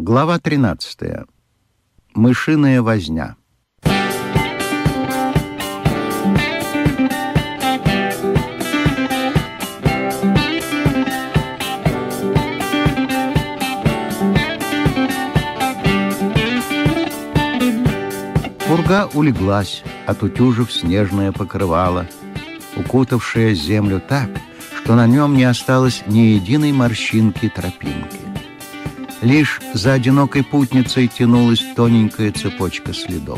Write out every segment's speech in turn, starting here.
Глава 13. Мышиная возня. Пурга улеглась, отутюжив снежное покрывало, укутавшее землю так, что на нем не осталось ни единой морщинки тропинки. Лишь за одинокой путницей тянулась тоненькая цепочка следов.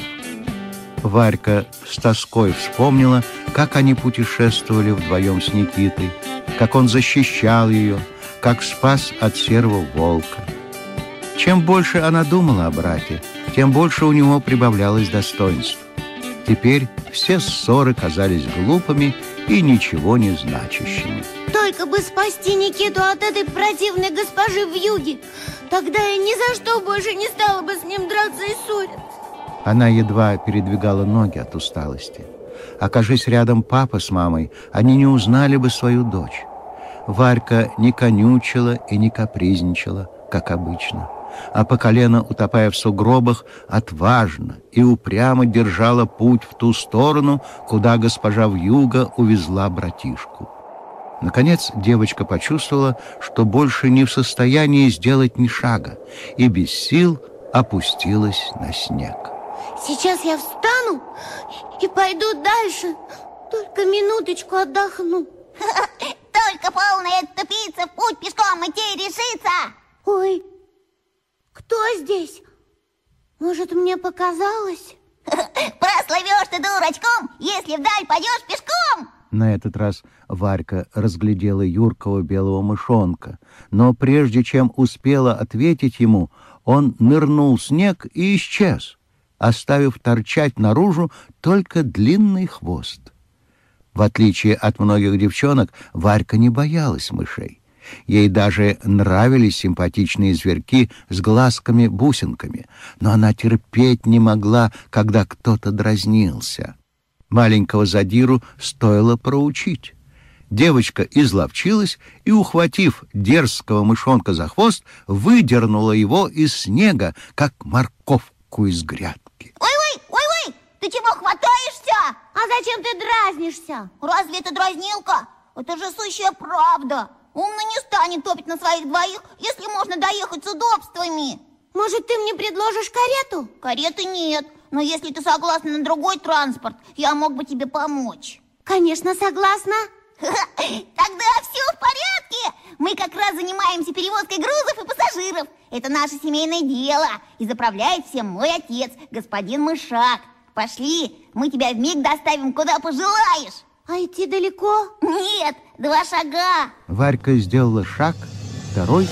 Варька с тоской вспомнила, как они путешествовали вдвоем с Никитой, как он защищал ее, как спас от серого волка. Чем больше она думала о брате, тем больше у него прибавлялось достоинств. Теперь все ссоры казались глупыми и ничего не значащими. Только бы спасти Никиту от этой противной госпожи вьюги. Тогда я ни за что больше не стала бы с ним драться и ссориться. Она едва передвигала ноги от усталости. Окажись рядом папа с мамой, они не узнали бы свою дочь. Варька не конючила и не капризничала, как обычно, а по колено, утопая в сугробах, отважно и упрямо держала путь в ту сторону, куда госпожа вьюга увезла братишку. Наконец девочка почувствовала, что больше не в состоянии сделать ни шага, и без сил опустилась на снег. Сейчас я встану и пойду дальше. Только минуточку отдохну. Только полная тупица в путь пешком идти решится. Ой, кто здесь? Может, мне показалось? Прослывешь ты дурачком, если вдаль пойдешь пешком. На этот раз Варька разглядела юркого белого мышонка, но прежде чем успела ответить ему, он нырнул в снег и исчез, оставив торчать наружу только длинный хвост. В отличие от многих девчонок, Варька не боялась мышей. Ей даже нравились симпатичные зверьки с глазками-бусинками, но она терпеть не могла, когда кто-то дразнился. Маленького задиру стоило проучить. Девочка изловчилась и, ухватив дерзкого мышонка за хвост, выдернула его из снега, как морковку из грядки. Ой-ой, ты чего хватаешься? А зачем ты дразнишься? Разве это дразнилка? Это же сущая правда. Умный не станет топить на своих двоих, если можно доехать с удобствами. Может, ты мне предложишь карету? Кареты нет, но если ты согласна на другой транспорт, я мог бы тебе помочь. Конечно, согласна. Тогда все в порядке. Мы как раз занимаемся перевозкой грузов и пассажиров. Это наше семейное дело. И заправляет всем мой отец, господин Мышак. Пошли, мы тебя вмиг доставим, куда пожелаешь. А идти далеко? Нет, 2 шага. Варька сделала шаг, второй,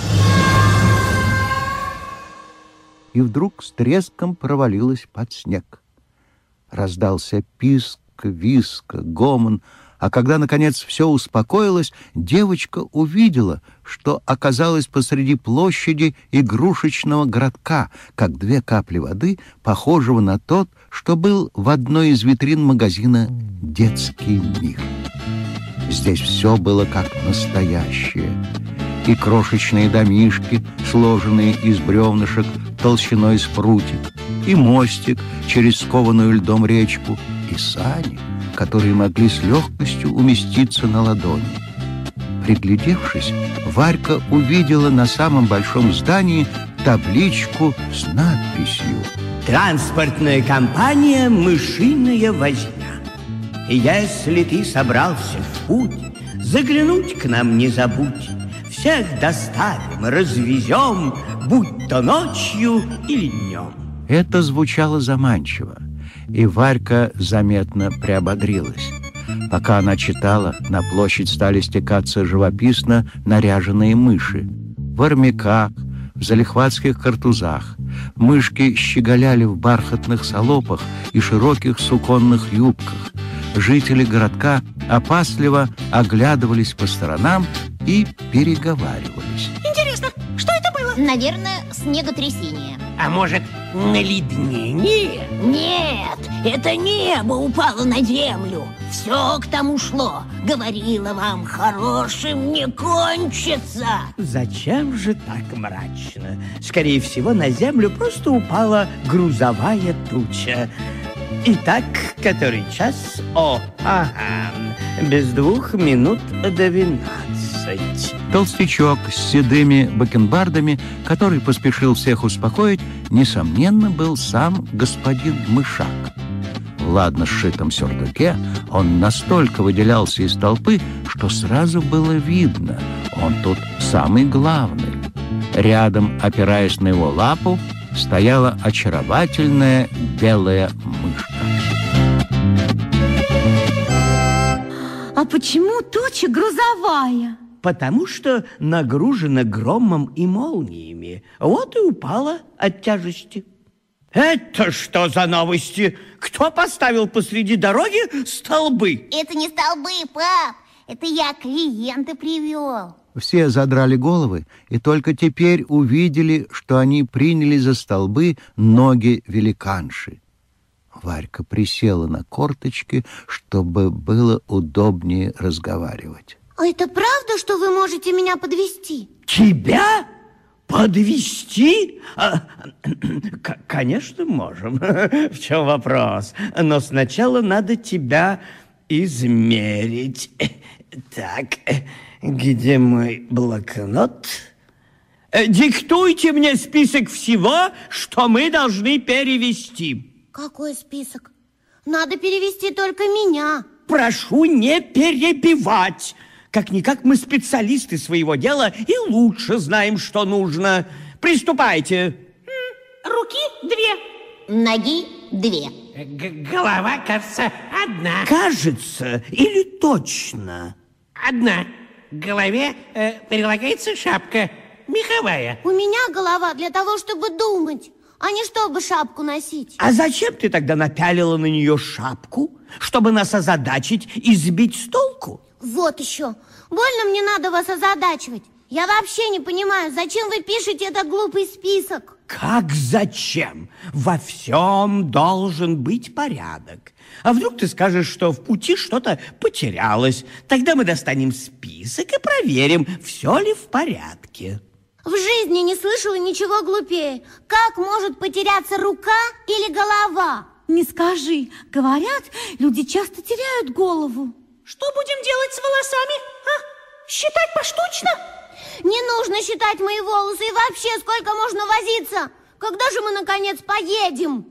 и вдруг с треском провалилась под снег. Раздался писк, виск, гомон, а когда, наконец, все успокоилось, девочка увидела, что оказалась посреди площади игрушечного городка, как 2 капли воды, похожего на тот, что был в одной из витрин магазина «Детский мир». Здесь все было как настоящее. И крошечные домишки, сложенные из бревнышек толщиной с прутик, и мостик через скованную льдом речку, и сани, которые могли с легкостью уместиться на ладони. Приглядевшись, Варька увидела на самом большом здании табличку с надписью «Транспортная компания «Мышиная возня». Если ты собрался в путь, заглянуть к нам не забудь. Всех доставим, развезем, будь то ночью или днем. Это звучало заманчиво, и Варька заметно приободрилась. Пока она читала, на площадь стали стекаться живописно наряженные мыши. В армяках, в залихватских картузах. Мышки щеголяли в бархатных салопах и широких суконных юбках. Жители городка опасливо оглядывались по сторонам и переговаривались. Интересно, что это было? Наверное, снеготрясение. А может, наледнение? Нет, это небо упало на землю. Все к тому шло. Говорила вам, хорошим не кончится. Зачем же так мрачно? Скорее всего, на землю просто упала грузовая туча. Итак, который час? Без 2 минут до 12. Толстячок с седыми бакенбардами, который поспешил всех успокоить, несомненно, был сам господин Мышак. В ладно сшитом сюртуке он настолько выделялся из толпы, что сразу было видно, он тут самый главный. Рядом, опираясь на его лапу, стояла очаровательная белая мышка. А почему туча грузовая? Потому что нагружена громом и молниями. Вот и упала от тяжести. Это что за новости? Кто поставил посреди дороги столбы? Это не столбы, пап. Это я клиента привел. Все задрали головы и только теперь увидели, что они приняли за столбы ноги великанши. Варька присела на корточки, чтобы было удобнее разговаривать. А это правда, что вы можете меня подвезти? Тебя подвезти? Конечно, можем. В чем вопрос? Но сначала надо тебя измерить. Так, где мой блокнот? Диктуйте мне список всего, что мы должны перевести. Какой список? Надо перевести только меня. Прошу не перебивать. Как-никак мы специалисты своего дела и лучше знаем, что нужно. Приступайте. Руки 2. Ноги 2. Голова, кажется, 1. Кажется или точно? 1. К голове прилагается шапка меховая. У меня голова для того, чтобы думать, а не чтобы шапку носить. А зачем ты тогда напялила на нее шапку? Чтобы нас озадачить и сбить с толку? Вот еще. Больно мне надо вас озадачивать. Я вообще не понимаю, зачем вы пишете этот глупый список? Как зачем? Во всем должен быть порядок. А вдруг ты скажешь, что в пути что-то потерялось? Тогда мы достанем список и проверим, все ли в порядке. В жизни не слышала ничего глупее. Как может потеряться рука или голова? Не скажи. Говорят, люди часто теряют голову. Что будем делать с волосами? Считать поштучно? Не нужно считать мои волосы. И вообще, сколько можно возиться? Когда же мы, наконец, поедем?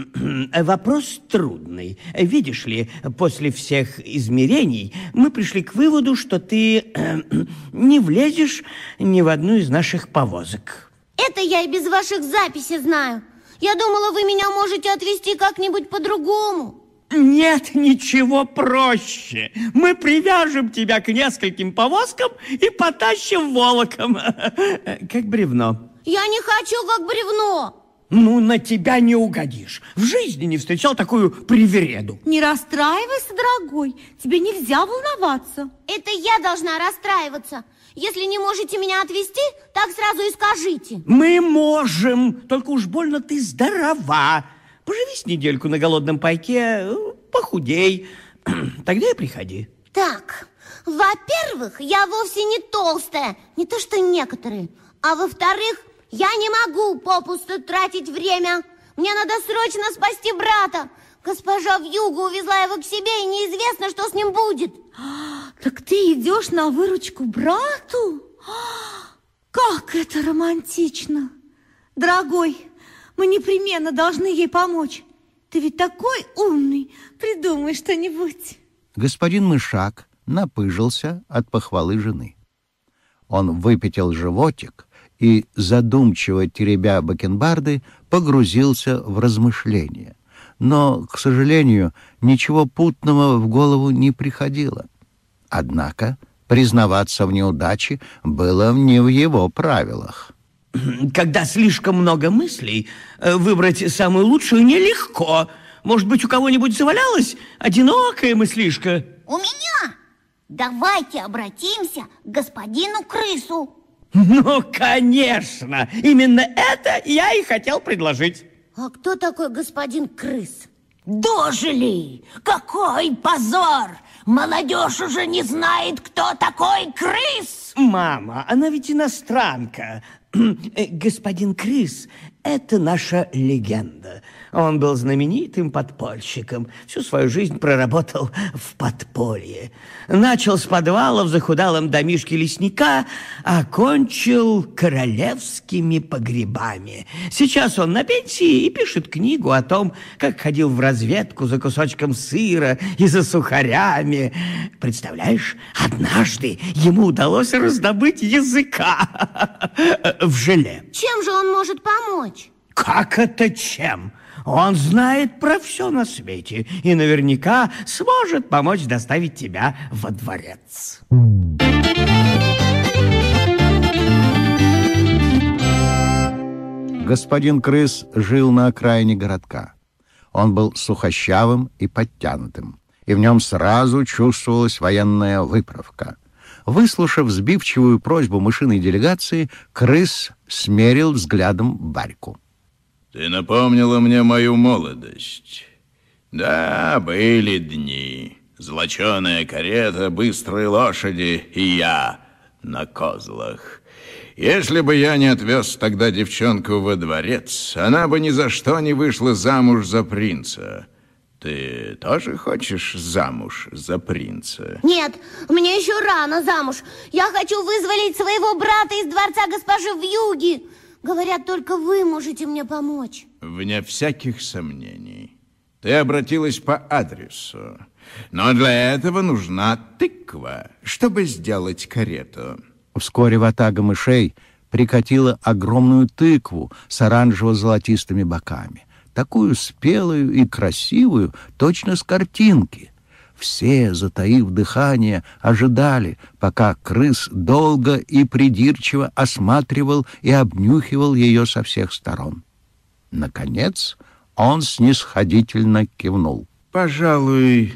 Вопрос трудный. Видишь ли, после всех измерений мы пришли к выводу, что ты не влезешь ни в одну из наших повозок. Это я и без ваших записей знаю. Я думала, вы меня можете отвезти как-нибудь по-другому. Нет ничего проще. Мы привяжем тебя к нескольким повозкам и потащим волоком, как бревно. Я не хочу как бревно. Ну, на тебя не угодишь. В жизни не встречал такую привереду. Не расстраивайся, дорогой. Тебе нельзя волноваться. Это я должна расстраиваться. Если не можете меня отвезти, так сразу и скажите. Мы можем, только уж больно ты здорова. Поживи с недельку на голодном пайке, похудей. Тогда и приходи. Так, во-первых, я вовсе не толстая, не то что некоторые. А во-вторых, я не могу попусту тратить время. Мне надо срочно спасти брата. Госпожа Вьюга увезла его к себе, и неизвестно, что с ним будет. Так ты идешь на выручку брату? Как это романтично. Дорогой, мы непременно должны ей помочь. Ты ведь такой умный. Придумай что-нибудь. Господин Мышак напыжился от похвалы жены. Он выпятил животик и, задумчиво теребя бакенбарды, погрузился в размышления. Но, к сожалению, ничего путного в голову не приходило. Однако признаваться в неудаче было не в его правилах. Когда слишком много мыслей, выбрать самую лучшую нелегко. Может быть, у кого-нибудь завалялась одинокая мыслишка? У меня? Давайте обратимся к господину Крысу. Ну, конечно! Именно это я и хотел предложить. А кто такой господин Крыс? Дожили! Какой позор! Молодежь уже не знает, кто такой крыс! Мама, она ведь иностранка. Господин Крыс – это наша легенда. Он был знаменитым подпольщиком. Всю свою жизнь проработал в подполье. Начал с подвала в захудалом домишке лесника, а окончил королевскими погребами. Сейчас он на пенсии и пишет книгу о том, как ходил в разведку за кусочком сыра и за сухарями. Представляешь, однажды ему удалось раздобыть языка в желе. Чем же он может помочь? Как это чем? Он знает про все на свете и наверняка сможет помочь доставить тебя во дворец. Господин Крыс жил на окраине городка. Он был сухощавым и подтянутым, и в нем сразу чувствовалась военная выправка. Выслушав сбивчивую просьбу мышиной делегации, Крыс смерил взглядом Варьку. Ты напомнила мне мою молодость. Да, были дни. Золоченая карета, быстрые лошади и я на козлах. Если бы я не отвез тогда девчонку во дворец, она бы ни за что не вышла замуж за принца. Ты тоже хочешь замуж за принца? Нет, мне еще рано замуж. Я хочу вызволить своего брата из дворца госпожи Вьюги. Говорят, только вы можете мне помочь. Вне всяких сомнений. Ты обратилась по адресу. Но для этого нужна тыква, чтобы сделать карету. Вскоре ватага мышей прикатила огромную тыкву с оранжево-золотистыми боками. Такую спелую и красивую, точно с картинки. Все, затаив дыхание, ожидали, пока Крыс долго и придирчиво осматривал и обнюхивал ее со всех сторон. Наконец, он снисходительно кивнул. Пожалуй,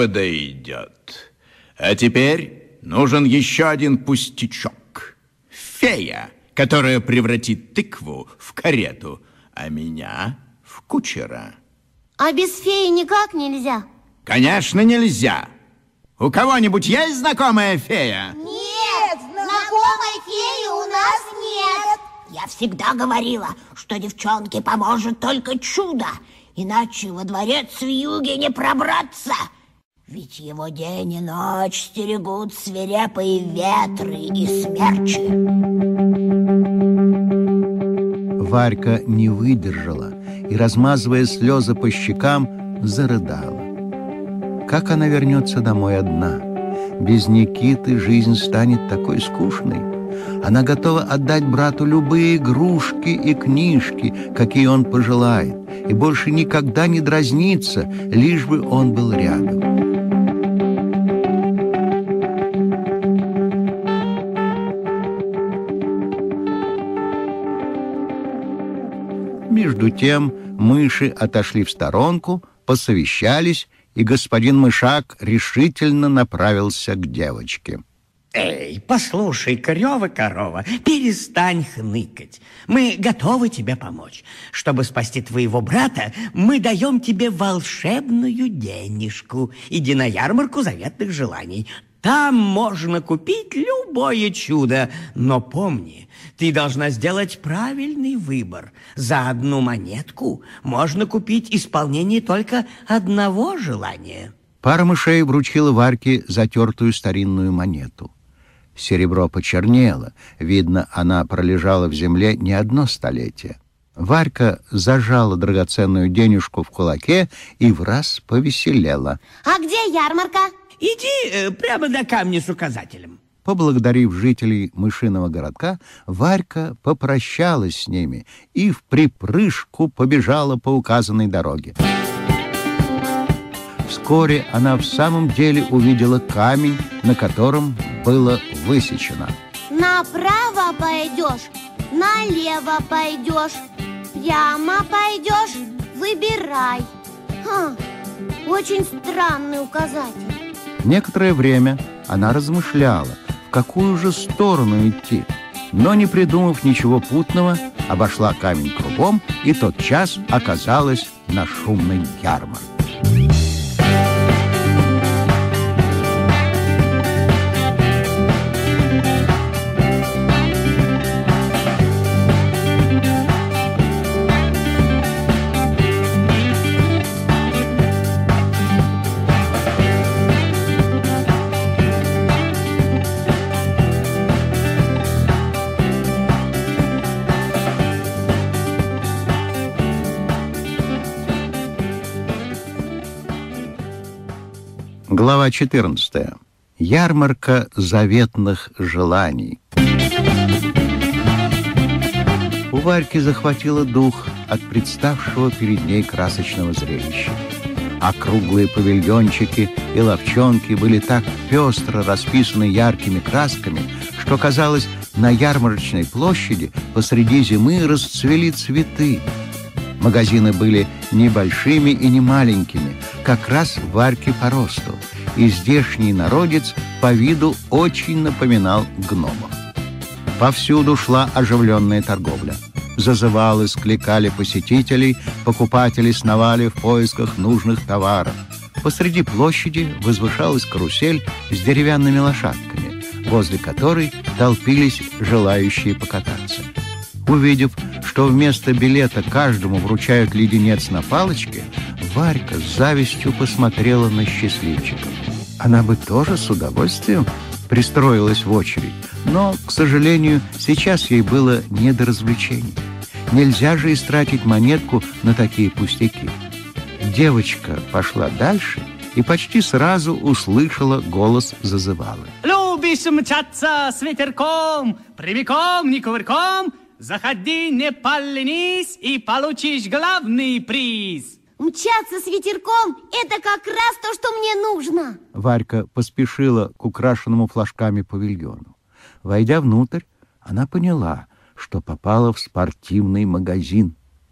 подойдет. А теперь нужен еще один пустячок. Фея, которая превратит тыкву в карету, а меня в кучера. А без феи никак нельзя? Конечно, нельзя. У кого-нибудь есть знакомая фея? Нет, знакомой феи у нас нет. Я всегда говорила, что девчонке поможет только чудо, иначе во дворец Вьюги не пробраться. Ведь его день и ночь стерегут свирепые ветры и смерчи. Варька не выдержала и, размазывая слезы по щекам, зарыдала. Как она вернется домой одна? Без Никиты жизнь станет такой скучной. Она готова отдать брату любые игрушки и книжки, какие он пожелает, и больше никогда не дразниться, лишь бы он был рядом. Между тем мыши отошли в сторонку, посовещались, и господин Мышак решительно направился к девочке. Эй, послушай, Корова, перестань хныкать. Мы готовы тебе помочь. Чтобы спасти твоего брата, мы даем тебе волшебную денежку. Иди на ярмарку заветных желаний. Там можно купить любое чудо. Но помни, ты должна сделать правильный выбор. За одну монетку можно купить исполнение только одного желания. Пара мышей вручила Варьке затертую старинную монету. Серебро почернело. Видно, она пролежала в земле не одно столетие. Варька зажала драгоценную денежку в кулаке и враз повеселела. А где ярмарка? Иди прямо на камни с указателем. Поблагодарив жителей мышиного городка, Варька попрощалась с ними и вприпрыжку побежала по указанной дороге. Вскоре она в самом деле увидела камень, на котором было высечено: Направо пойдешь, налево пойдешь, прямо пойдешь, выбирай. Очень странный указатель. Некоторое время она размышляла, в какую же сторону идти, но, не придумав ничего путного, обошла камень кругом и тотчас оказалась на шумной ярмарке. Глава 14. Ярмарка заветных желаний. У Варьки захватило дух от представшего перед ней красочного зрелища. Округлые павильончики и лавчонки были так пестро расписаны яркими красками, что, казалось, на ярмарочной площади посреди зимы расцвели цветы. Магазины были не большими и не маленькими, как раз Варьке по росту, и здешний народец по виду очень напоминал гномов. Повсюду шла оживленная торговля. Зазывалы скликали посетителей, покупатели сновали в поисках нужных товаров. Посреди площади возвышалась карусель с деревянными лошадками, возле которой толпились желающие покататься. Увидев, что вместо билета каждому вручают леденец на палочке, Варька с завистью посмотрела на счастливчиков. Она бы тоже с удовольствием пристроилась в очередь, но, к сожалению, сейчас ей было не до развлечений. Нельзя же истратить монетку на такие пустяки. Девочка пошла дальше и почти сразу услышала голос зазывалы. «Любишь мчаться с ветерком, прямиком, не кувырком? Заходи, не поленись, и получишь главный приз!» Мчаться с ветерком – это как раз то, что мне нужно. Варька поспешила к украшенному флажками павильону. Войдя внутрь, она поняла, что попала в спортивный магазин.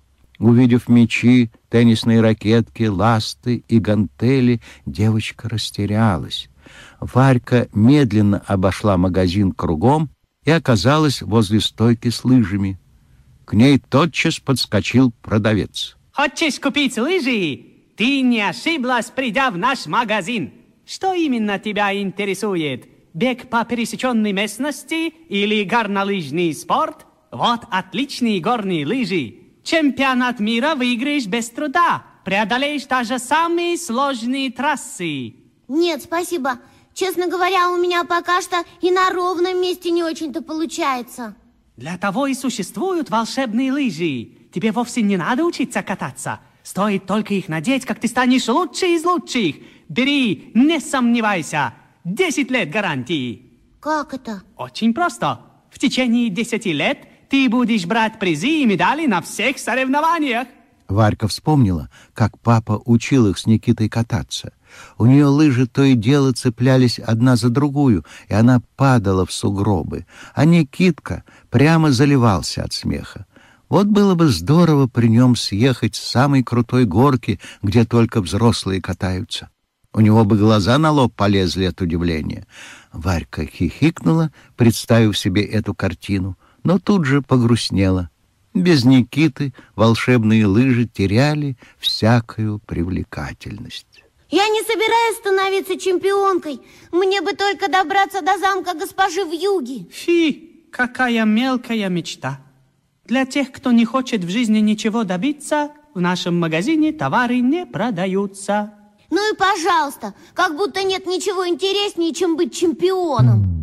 Увидев мячи, теннисные ракетки, ласты и гантели, девочка растерялась. Варька медленно обошла магазин кругом и оказалась возле стойки с лыжами. К ней тотчас подскочил продавец. Хочешь купить лыжи? Ты не ошиблась, придя в наш магазин. Что именно тебя интересует? Бег по пересеченной местности или горнолыжный спорт? Вот отличные горные лыжи. Чемпионат мира выиграешь без труда. Преодолеешь даже самые сложные трассы. Нет, спасибо. Честно говоря, у меня пока что и на ровном месте не очень-то получается. Для того и существуют волшебные лыжи. Тебе вовсе не надо учиться кататься. Стоит только их надеть, как ты станешь лучший из лучших. Бери, не сомневайся. 10 лет гарантии. Как это? Очень просто. В течение 10 лет ты будешь брать призы и медали на всех соревнованиях. Варька вспомнила, как папа учил их с Никитой кататься. У нее лыжи то и дело цеплялись одна за другую, и она падала в сугробы, а Никитка прямо заливался от смеха. Вот было бы здорово при нем съехать с самой крутой горки, где только взрослые катаются. У него бы глаза на лоб полезли от удивления. Варька хихикнула, представив себе эту картину, но тут же погрустнела. Без Никиты волшебные лыжи теряли всякую привлекательность. Я не собираюсь становиться чемпионкой. Мне бы только добраться до замка госпожи Вьюги. Фи, какая мелкая мечта. Для тех, кто не хочет в жизни ничего добиться, в нашем магазине товары не продаются. Ну и пожалуйста, как будто нет ничего интереснее, чем быть чемпионом.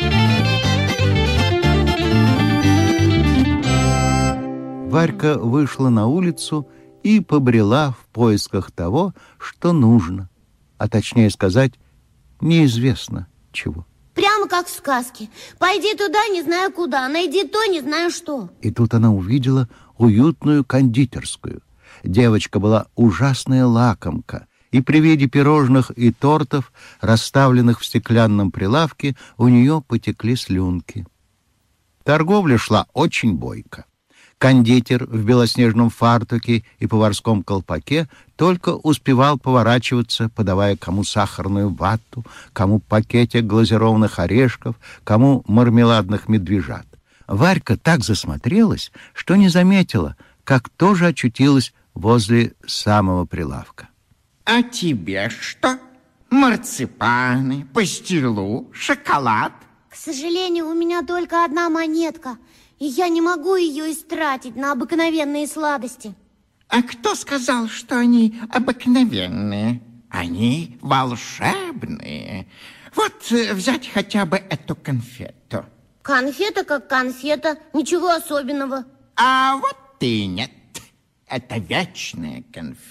Варька вышла на улицу и побрела в поисках того, что нужно, а точнее сказать, неизвестно чего. Прямо как в сказке. Пойди туда, не знаю куда, найди то, не знаю что. И тут она увидела уютную кондитерскую. Девочка была ужасная лакомка, и при виде пирожных и тортов, расставленных в стеклянном прилавке, у нее потекли слюнки. Торговля шла очень бойко. Кондитер в белоснежном фартуке и поварском колпаке только успевал поворачиваться, подавая кому сахарную вату, кому пакетик глазированных орешков, кому мармеладных медвежат. Варька так засмотрелась, что не заметила, как тоже очутилась возле самого прилавка. А тебе что? Марципаны, пастилу, шоколад? К сожалению, у меня только одна монетка, и я не могу ее истратить на обыкновенные сладости. А кто сказал, что они обыкновенные? Они волшебные. Вот взять хотя бы эту конфету. Конфета как конфета, ничего особенного. А вот и нет. Это вечная конфета.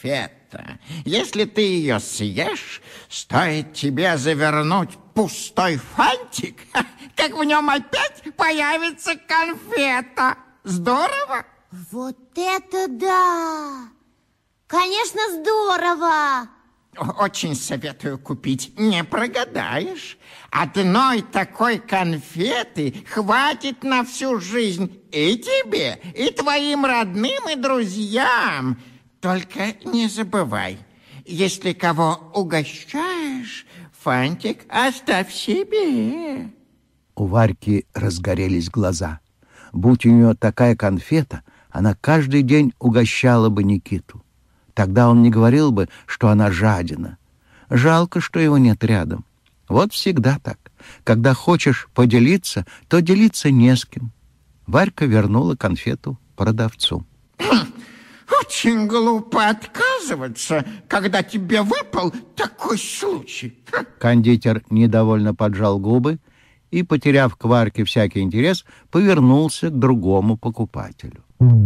конфета. Если ты ее съешь, стоит тебе завернуть пустой фантик, как в нем опять появится конфета. Здорово? Вот это да! Конечно, здорово! Очень советую купить, не прогадаешь. Одной такой конфеты хватит на всю жизнь и тебе, и твоим родным, и друзьям. Только не забывай, если кого угощаешь, фантик оставь себе. У Варьки разгорелись глаза. Будь у нее такая конфета, она каждый день угощала бы Никиту. Тогда он не говорил бы, что она жадина. Жалко, что его нет рядом. Вот всегда так. Когда хочешь поделиться, то делиться не с кем. Варька вернула конфету продавцу. Очень глупо отказываться, когда тебе выпал такой случай. Кондитер недовольно поджал губы и, потеряв к Варьке всякий интерес, повернулся к другому покупателю.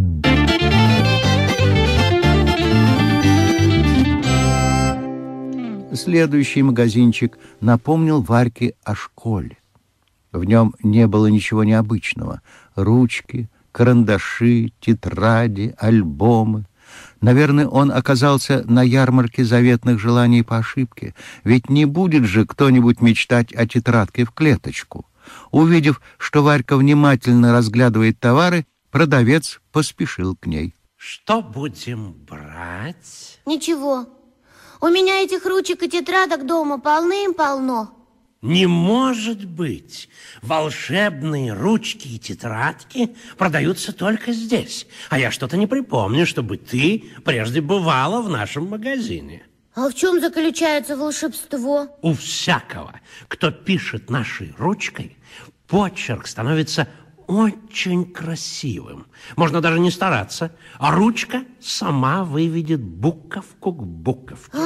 Следующий магазинчик напомнил Варьке о школе. В нем не было ничего необычного. Ручки, карандаши, тетради, альбомы. Наверное, он оказался на ярмарке заветных желаний по ошибке, ведь не будет же кто-нибудь мечтать о тетрадке в клеточку. Увидев, что Варька внимательно разглядывает товары, продавец поспешил к ней. Что будем брать? Ничего. У меня этих ручек и тетрадок дома полным-полно. Не может быть. Волшебные ручки и тетрадки продаются только здесь. А я что-то не припомню, чтобы ты прежде бывала в нашем магазине. А в чем заключается волшебство? У всякого, кто пишет нашей ручкой, почерк становится очень красивым. Можно даже не стараться, а ручка сама выведет буковку к буковке.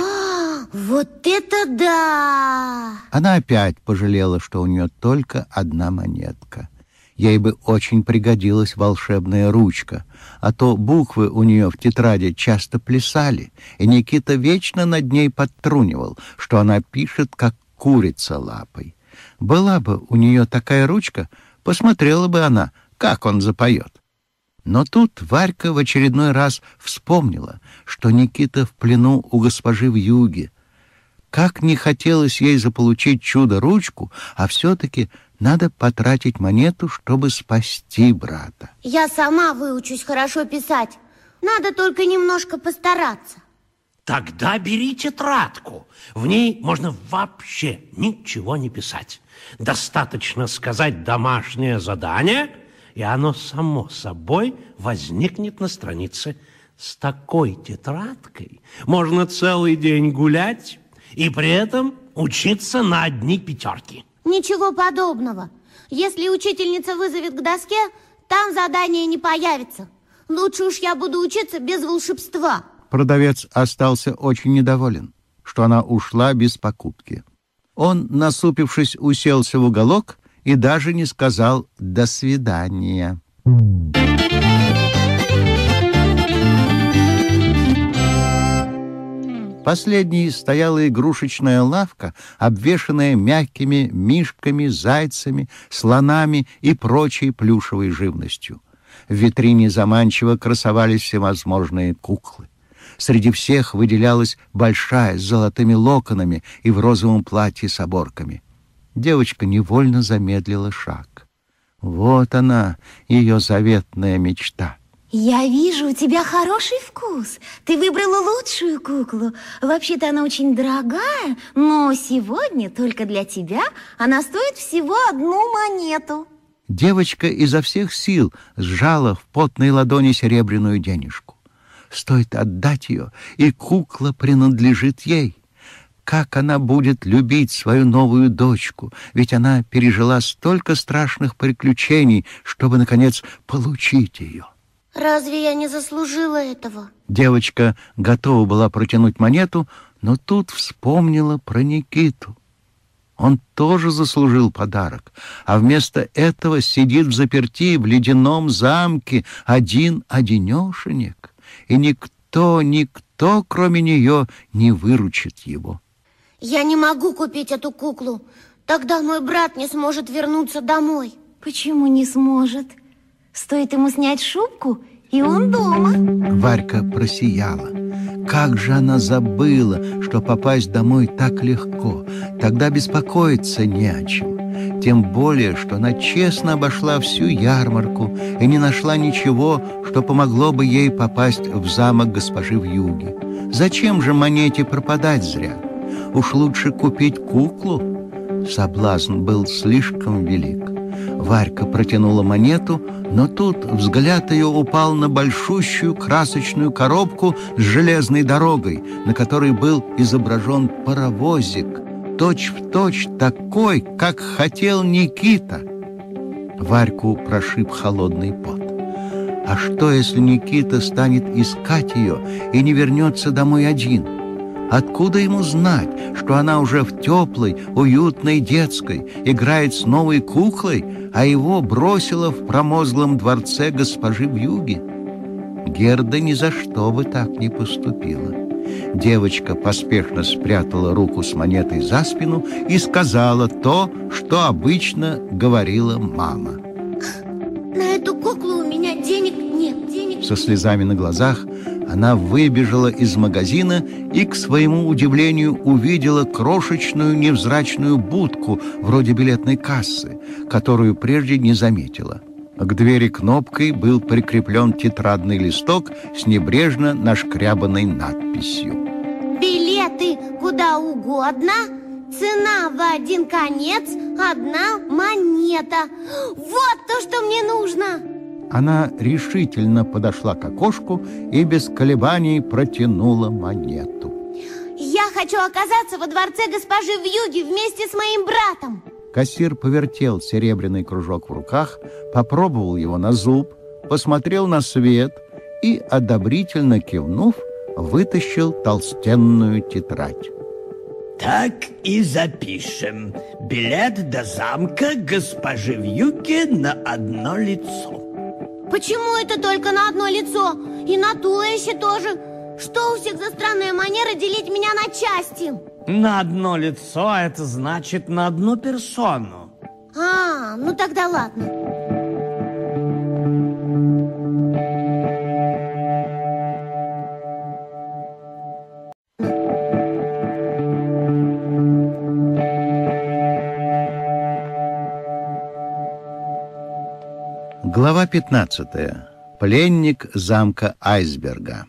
Вот это да! Она опять пожалела, что у нее только одна монетка. Ей бы очень пригодилась волшебная ручка, а то буквы у нее в тетради часто плясали, и Никита вечно над ней подтрунивал, что она пишет, как курица лапой. Была бы у нее такая ручка, посмотрела бы она, как он запоет. Но тут Варька в очередной раз вспомнила, что Никита в плену у госпожи Вьюги. Как не хотелось ей заполучить чудо-ручку, а все-таки надо потратить монету, чтобы спасти брата. Я сама выучусь хорошо писать. Надо только немножко постараться. Тогда бери тетрадку. В ней можно вообще ничего не писать. Достаточно сказать домашнее задание, и оно само собой возникнет на странице. С такой тетрадкой можно целый день гулять и при этом учиться на одни пятерки. Ничего подобного. Если учительница вызовет к доске, там задание не появится. Лучше уж я буду учиться без волшебства. Продавец остался очень недоволен, что она ушла без покупки. Он, насупившись, уселся в уголок и даже не сказал «до свидания». Последней стояла игрушечная лавка, обвешанная мягкими мишками, зайцами, слонами и прочей плюшевой живностью. В витрине заманчиво красовались всевозможные куклы. Среди всех выделялась большая с золотыми локонами и в розовом платье с оборками. Девочка невольно замедлила шаг. Вот она, ее заветная мечта. Я вижу, у тебя хороший вкус. Ты выбрала лучшую куклу. Вообще-то она очень дорогая, но сегодня только для тебя она стоит всего 1 монету. Девочка изо всех сил сжала в потной ладони серебряную денежку. Стоит отдать ее, и кукла принадлежит ей. Как она будет любить свою новую дочку, ведь она пережила столько страшных приключений, чтобы, наконец, получить ее. Разве я не заслужила этого? Девочка готова была протянуть монету, но тут вспомнила про Никиту. Он тоже заслужил подарок, а вместо этого сидит взаперти в ледяном замке один-одинешенек. И никто никто, кроме нее, не выручит его. Я не могу купить эту куклу. Тогда мой брат не сможет вернуться домой. Почему не сможет? Стоит ему снять шубку, и он дома. Варька просияла. Как же она забыла, что попасть домой так легко. Тогда беспокоиться не о чем. Тем более, что она честно обошла всю ярмарку и не нашла ничего, что помогло бы ей попасть в замок госпожи Вьюги. Зачем же монете пропадать зря? Уж лучше купить куклу. Соблазн был слишком велик. Варька протянула монету, но тут взгляд ее упал на большущую красочную коробку с железной дорогой, на которой был изображен паровозик, точь-в-точь такой, как хотел Никита. Варьку прошиб холодный пот. А что, если Никита станет искать ее и не вернется домой один? Откуда ему знать, что она уже в теплой, уютной детской играет с новой куклой, а его бросила в промозглом дворце госпожи Вьюги? Герда ни за что бы так не поступила. Девочка поспешно спрятала руку с монетой за спину и сказала то, что обычно говорила мама. На эту куклу у меня денег нет. Со слезами на глазах она выбежала из магазина и, к своему удивлению, увидела крошечную невзрачную будку вроде билетной кассы, которую прежде не заметила. К двери кнопкой был прикреплен тетрадный листок с небрежно нашкрябанной надписью. Билеты куда угодно, цена в один конец, одна монета. Вот то, что мне нужно. Она решительно подошла к окошку и без колебаний протянула монету. Я хочу оказаться во дворце госпожи Вьюги вместе с моим братом. Кассир повертел серебряный кружок в руках, попробовал его на зуб, посмотрел на свет и, одобрительно кивнув, вытащил толстенную тетрадь. Так и запишем. Билет до замка госпожи Вьюги на одно лицо. Почему это только на одно лицо? И на туловище тоже. Что у всех за странная манера делить меня на части? На одно лицо это значит на одну персону. Ну тогда ладно. Глава 15. Пленник замка Айсберга.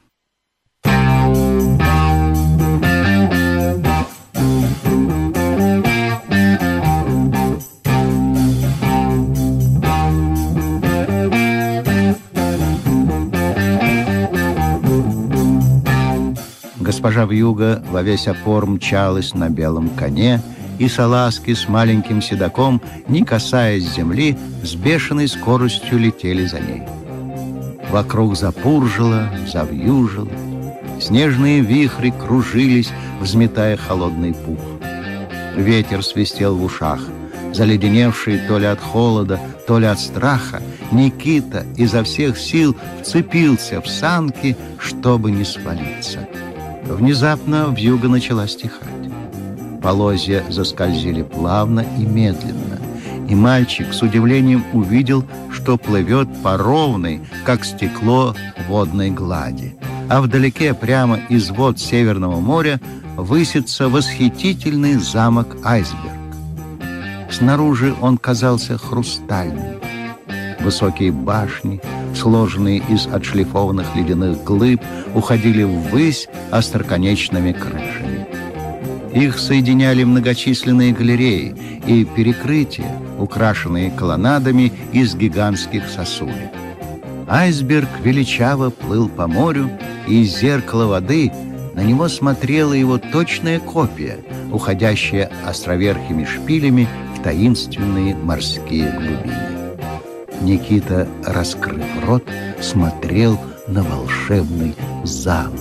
Госпожа Вьюга во весь опор мчалась на белом коне, и салазки с маленьким седаком, не касаясь земли, с бешеной скоростью летели за ней. Вокруг запуржило, завьюжило. Снежные вихри кружились, взметая холодный пух. Ветер свистел в ушах. Заледеневший то ли от холода, то ли от страха, Никита изо всех сил вцепился в санки, чтобы не свалиться. Внезапно вьюга начала стихать. Полозья заскользили плавно и медленно, и мальчик с удивлением увидел, что плывет по ровной, как стекло, водной глади. А вдалеке, прямо из вод Северного моря, высится восхитительный замок Айсберг. Снаружи он казался хрустальным. Высокие башни, сложенные из отшлифованных ледяных глыб, уходили ввысь остроконечными крышами. Их соединяли многочисленные галереи и перекрытия, украшенные колоннадами из гигантских сосулек. Айсберг величаво плыл по морю, и из зеркала воды на него смотрела его точная копия, уходящая островерхими шпилями в таинственные морские глубины. Никита, раскрыв рот, смотрел на волшебный замок.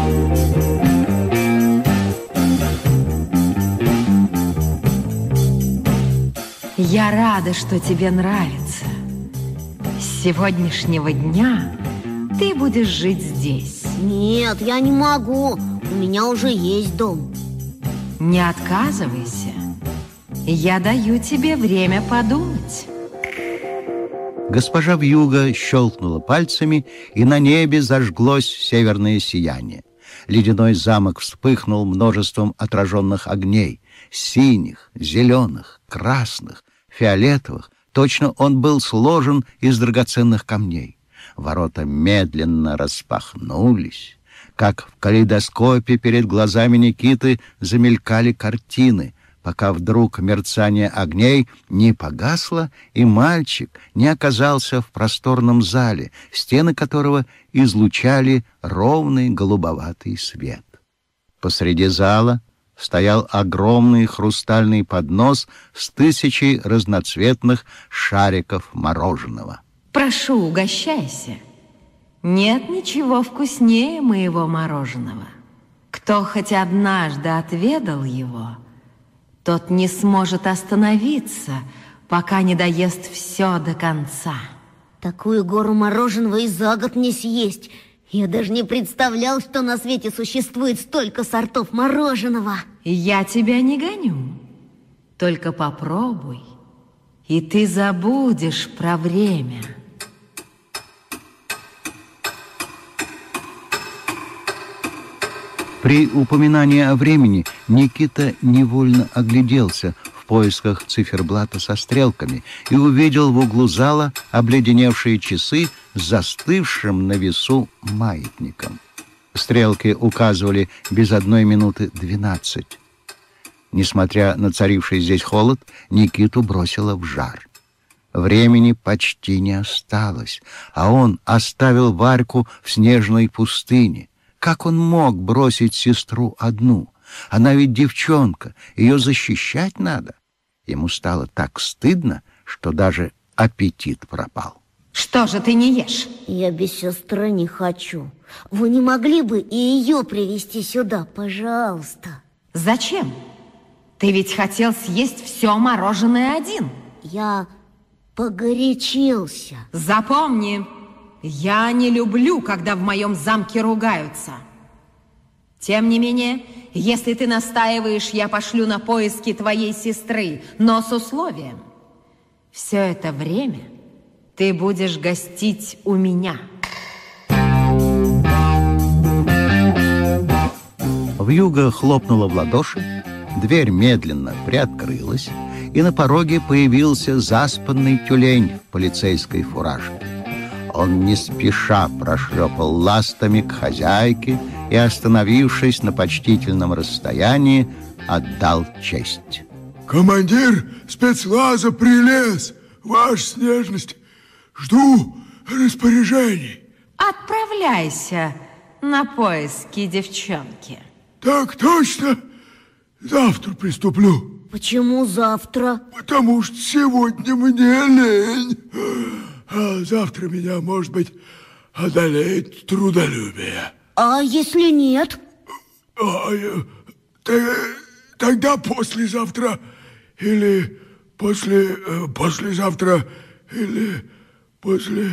Я рада, что тебе нравится. С сегодняшнего дня ты будешь жить здесь. Нет, я не могу. У меня уже есть дом. Не отказывайся. Я даю тебе время подумать. Госпожа Вьюга щелкнула пальцами, и на небе зажглось северное сияние. Ледяной замок вспыхнул множеством отраженных огней, синих, зеленых, красных, фиолетовых. Точно он был сложен из драгоценных камней. Ворота медленно распахнулись. Как в калейдоскопе перед глазами Никиты замелькали картины, пока вдруг мерцание огней не погасло, и мальчик не оказался в просторном зале, стены которого излучали ровный голубоватый свет. Посреди зала стоял огромный хрустальный поднос с 1000 разноцветных шариков мороженого. Прошу, угощайся. Нет ничего вкуснее моего мороженого. Кто хоть однажды отведал его, тот не сможет остановиться, пока не доест все до конца. Такую гору мороженого и за год не съесть. Я даже не представлял, что на свете существует столько сортов мороженого. Я тебя не гоню. Только попробуй, и ты забудешь про время. При упоминании о времени Никита невольно огляделся в поисках циферблата со стрелками и увидел в углу зала обледеневшие часы с застывшим на весу маятником. Стрелки указывали без 1 минуты 12. Несмотря на царивший здесь холод, Никиту бросило в жар. Времени почти не осталось, а он оставил Варьку в снежной пустыне. Как он мог бросить сестру одну? Она ведь девчонка, ее защищать надо. Ему стало так стыдно, что даже аппетит пропал. Что же ты не ешь? Я без сестры не хочу. Вы не могли бы и ее привезти сюда, пожалуйста? Зачем? Ты ведь хотел съесть все мороженое один. Я погорячился. Запомни, я не люблю, когда в моем замке ругаются. Тем не менее, если ты настаиваешь, я пошлю на поиски твоей сестры, но с условием. Все это время ты будешь гостить у меня. Вьюга хлопнула в ладоши, дверь медленно приоткрылась, и на пороге появился заспанный тюлень в полицейской фуражке. Он не спеша прошлепал ластами к хозяйке и, остановившись на почтительном расстоянии, отдал честь. Командир спецназа Прилез, ваша снежность, жду распоряжений. Отправляйся на поиски девчонки. Так точно, завтра приступлю. Почему завтра? Потому что сегодня мне лень. А завтра меня, может быть, одолеет трудолюбие. А если нет? Тогда послезавтра или послезавтра или после...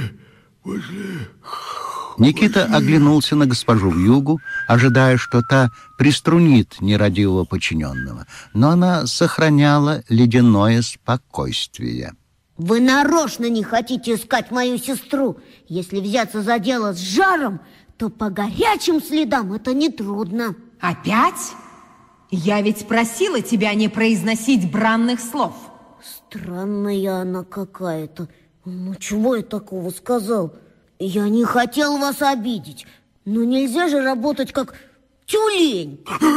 Никита оглянулся на госпожу Вьюгу, ожидая, что та приструнит нерадивого подчиненного, но она сохраняла ледяное спокойствие. Вы нарочно не хотите искать мою сестру. Если взяться за дело с жаром, то по горячим следам это нетрудно. Опять? Я ведь просила тебя не произносить бранных слов. Странная она какая-то. Ну, чего я такого сказал? Я не хотел вас обидеть. Но нельзя же работать как тюлень.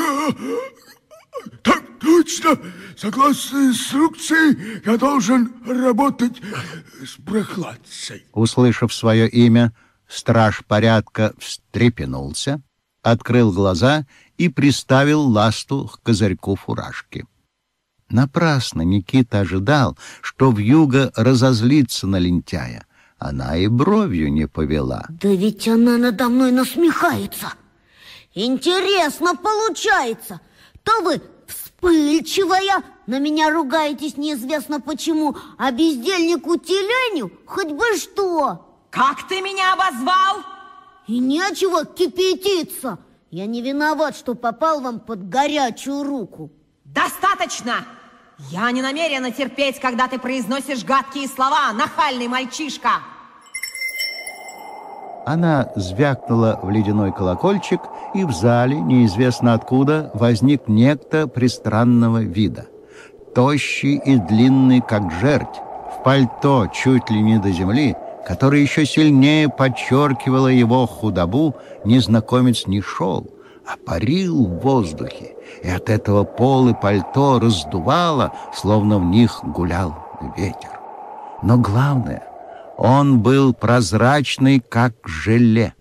Так точно! Согласно инструкции, я должен работать с прохладцей. Услышав свое имя, страж порядка встрепенулся, открыл глаза и приставил ласту к козырьку фуражки. Напрасно Никита ожидал, что Вьюга разозлится на лентяя. Она и бровью не повела. Да ведь она надо мной насмехается. Интересно получается. То вы вспыльчивая, на меня ругаетесь неизвестно почему, а бездельнику тюленю хоть бы что. Как ты меня обозвал? И нечего кипятиться. Я не виноват, что попал вам под горячую руку. Достаточно! Я не намерена терпеть, когда ты произносишь гадкие слова, нахальный мальчишка. Она звякнула в ледяной колокольчик, и в зале, неизвестно откуда, возник некто пристранного вида. Тощий и длинный, как жерть, в пальто чуть ли не до земли, которое еще сильнее подчеркивало его худобу, незнакомец не шел, а парил в воздухе, и от этого полы пальто раздувало, словно в них гулял ветер. Но главное, он был прозрачный, как желе.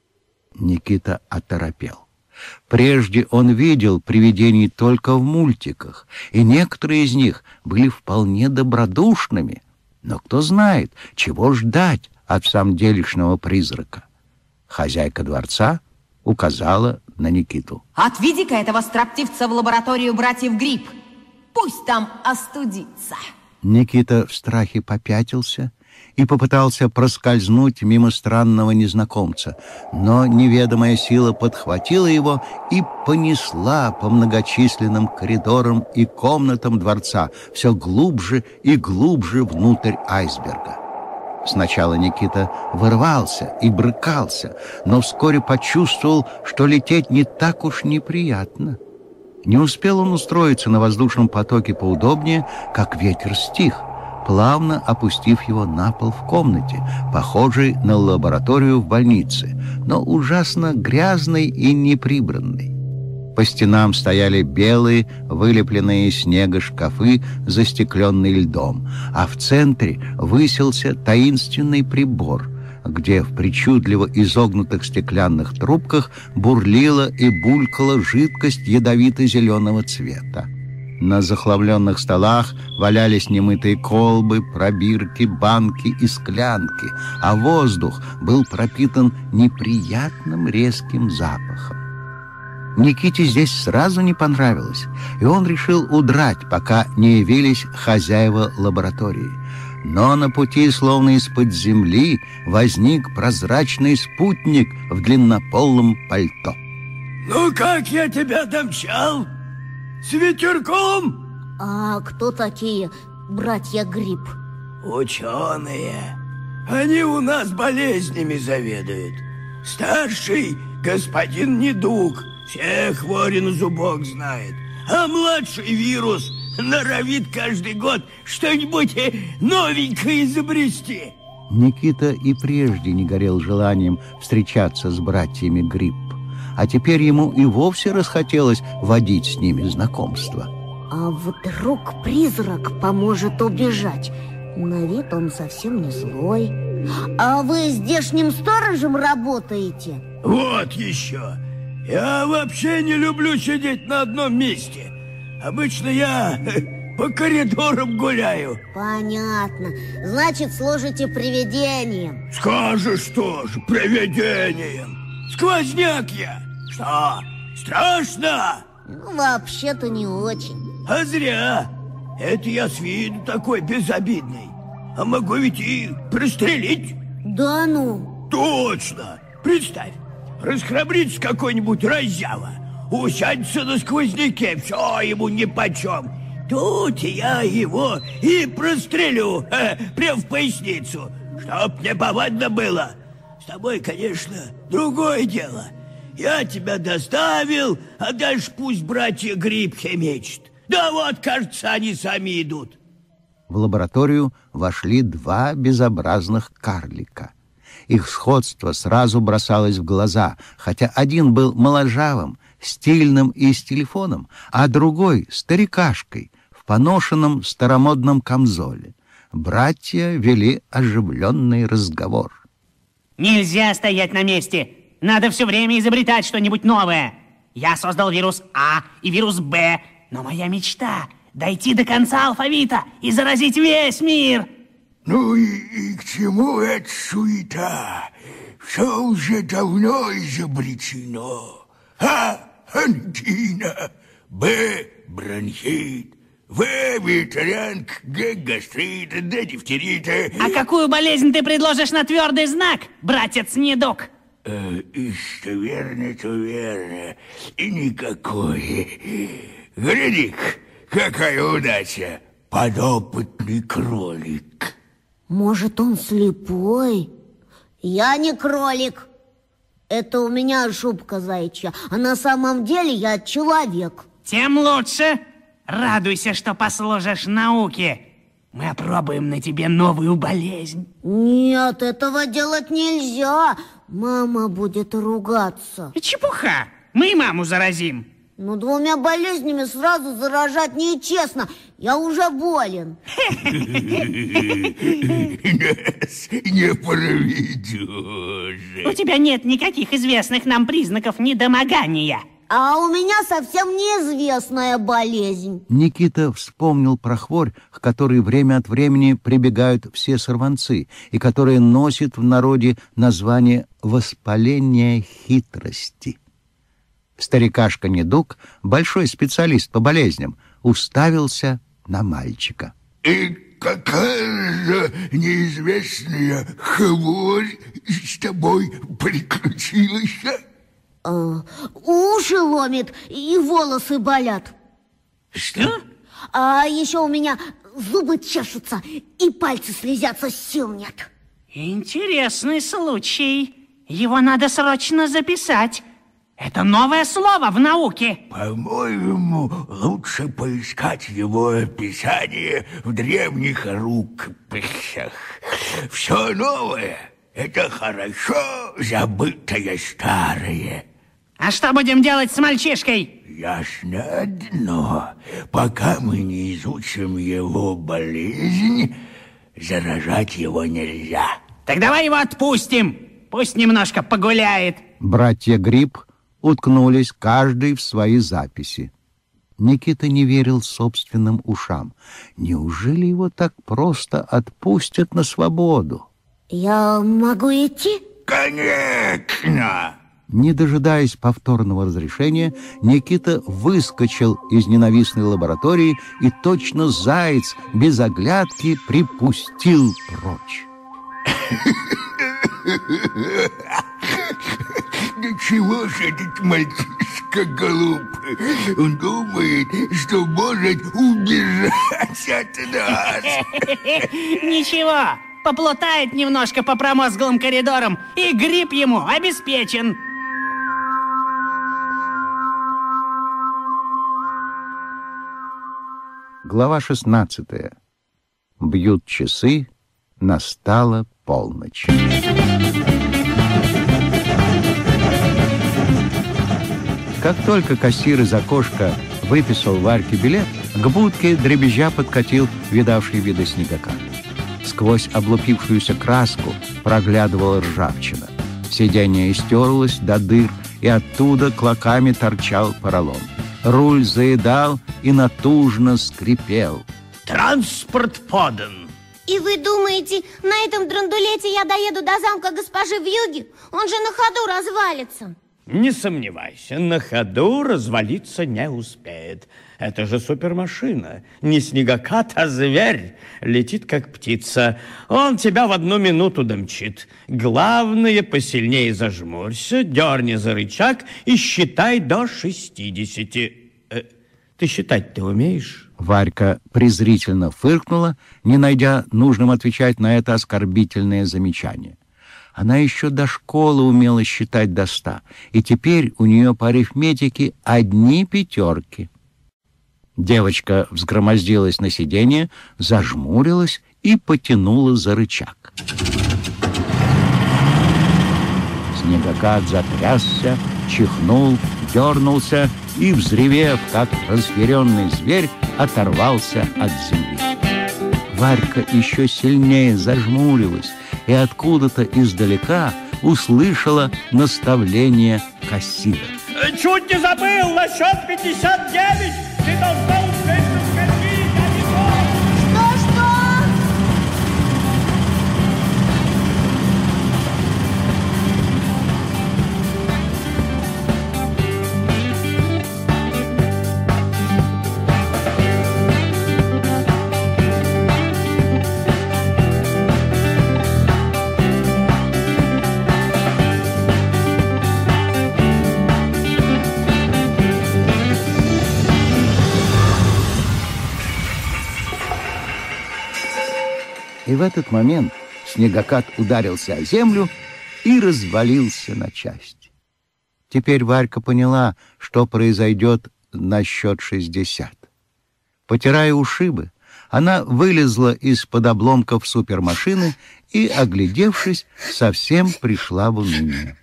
Никита оторопел. Прежде он видел привидений только в мультиках, и некоторые из них были вполне добродушными. Но кто знает, чего ждать от самделишного призрака? Хозяйка дворца указала на Никиту. Отведи-ка этого строптивца в лабораторию братьев Гриб. Пусть там остудится. Никита в страхе попятился и попытался проскользнуть мимо странного незнакомца, но неведомая сила подхватила его и понесла по многочисленным коридорам и комнатам дворца все глубже и глубже внутрь айсберга. Сначала Никита вырвался и брыкался, но вскоре почувствовал, что лететь не так уж неприятно. Не успел он устроиться на воздушном потоке поудобнее, как ветер стих, плавно опустив его на пол в комнате, похожей на лабораторию в больнице, но ужасно грязной и неприбранной. По стенам стояли белые, вылепленные из снега шкафы, застекленные льдом, а в центре высился таинственный прибор, где в причудливо изогнутых стеклянных трубках бурлила и булькала жидкость ядовито-зеленого цвета. На захламленных столах валялись немытые колбы, пробирки, банки и склянки, а воздух был пропитан неприятным резким запахом. Никите здесь сразу не понравилось, и он решил удрать, пока не явились хозяева лаборатории. Но на пути, словно из-под земли, возник прозрачный спутник в длиннополом пальто. Ну, как я тебя домчал? С ветерком? А кто такие братья Гриб? Ученые. Они у нас болезнями заведуют. Старший господин Недуг всех хвори на зубок знает, а младший Вирус норовит каждый год что-нибудь новенькое изобрести. Никита и прежде не горел желанием встречаться с братьями Гриб, а теперь ему и вовсе расхотелось водить с ними знакомство. А вдруг призрак поможет убежать? На вид он совсем не злой. А вы здешним сторожем работаете? Вот еще. Я вообще не люблю сидеть на одном месте. Обычно я по коридорам гуляю. Понятно. Значит, служите привидением. Скажешь тоже, привидением. Сквозняк я. Что, страшно? Ну, вообще-то не очень. А зря. Это я с виду такой безобидный. А могу ведь и пристрелить. Да ну? Точно. Представь, расхрабрится какой-нибудь раззява, усядется на сквозняке, все ему нипочем. Тут я его и прострелю, прям в поясницу, чтоб не повадно было. С тобой, конечно, другое дело. Я тебя доставил, а дальше пусть братья Гриб химичат. Да вот, кажется, они сами идут. В лабораторию вошли два безобразных карлика. Их сходство сразу бросалось в глаза, хотя один был моложавым, стильным и с телефоном, а другой — старикашкой в поношенном старомодном камзоле. Братья вели оживленный разговор. Нельзя стоять на месте. Надо все время изобретать что-нибудь новое. Я создал вирус А и вирус Б, но моя мечта — дойти до конца алфавита и заразить весь мир. Ну и к чему эта суета? Все уже давно изобретено. А — ангина, Б — бронхит, В — ветрянка, Г — гастрит, Д — дифтерит. А какую болезнь ты предложишь на твердый знак, братец Недуг? Что верно, то верно. И никакой. Гляди-ка, какая удача. Подопытный кролик. Может, он слепой? Я не кролик. Это у меня шубка заячья, а на самом деле я человек. Тем лучше. Радуйся, что послужишь науке. Мы опробуем на тебе новую болезнь. Нет, этого делать нельзя. Мама будет ругаться. Чепуха. Мы маму заразим. Но 2 болезнями сразу заражать нечестно. Я уже болен. Нас не проведешь. У тебя нет никаких известных нам признаков недомогания. А у меня совсем неизвестная болезнь. Никита вспомнил про хворь, к которой время от времени прибегают все сорванцы, и которая носит в народе название «воспаление хитрости». Старикашка Недуг, большой специалист по болезням, уставился на мальчика. И какая же неизвестная хворь с тобой приключилась? Уши ломит и волосы болят. Что? А еще у меня зубы чешутся и пальцы слезятся, сил нет. Интересный случай. Его надо срочно записать. Это новое слово в науке. По-моему, лучше поискать его описание в древних рукописях. Все новое – это хорошо забытое старое. А что будем делать с мальчишкой? Ясно одно. Пока мы не изучим его болезнь, заражать его нельзя. Так давай его отпустим. Пусть немножко погуляет. Братья Гриб уткнулись каждый в свои записи. Никита не верил собственным ушам. Неужели его так просто отпустят на свободу? Я могу идти? Конечно! Не дожидаясь повторного разрешения, Никита выскочил из ненавистной лаборатории и точно заяц без оглядки припустил прочь. Ничего же этот мальчишка глупый. Он думает, что может убежать от нас. Ничего, поплутает немножко по промозглым коридорам, и гриб ему обеспечен. Глава 16. Бьют часы, настала полночь. Как только кассир из окошка выписал Варьке билет, к будке дребезжа подкатил видавший виды снегока. Сквозь облупившуюся краску проглядывала ржавчина. Сиденье истерлось до дыр, и оттуда клоками торчал поролон. Руль заедал и натужно скрипел. Транспорт подан. И вы думаете, на этом драндулете я доеду до замка госпожи Вьюги? Он же на ходу развалится. Не сомневайся, на ходу развалиться не успеет. Это же супермашина. Не снегокат, а зверь. Летит, как птица. Он тебя в 1 минуту домчит. Главное, посильнее зажмурься, дерни за рычаг и считай до 60. Ты считать-то умеешь? Варька презрительно фыркнула, не найдя нужным отвечать на это оскорбительное замечание. Она еще до школы умела считать до 100, и теперь у нее по арифметике одни 5. Девочка взгромоздилась на сиденье, зажмурилась и потянула за рычаг. Снегокат затрясся, чихнул, дернулся и, взревев, как разъяренный зверь, оторвался от земли. Варька еще сильнее зажмурилась и откуда-то издалека услышала наставление кассира. Чуть не забыл, на счет 59 ты должна успеть заскочить, а не то. Что? И в этот момент снегокат ударился о землю и развалился на части. Теперь Варька поняла, что произойдет на счет 60. Потирая ушибы, она вылезла из-под обломков супермашины и, оглядевшись, совсем пришла в уныние.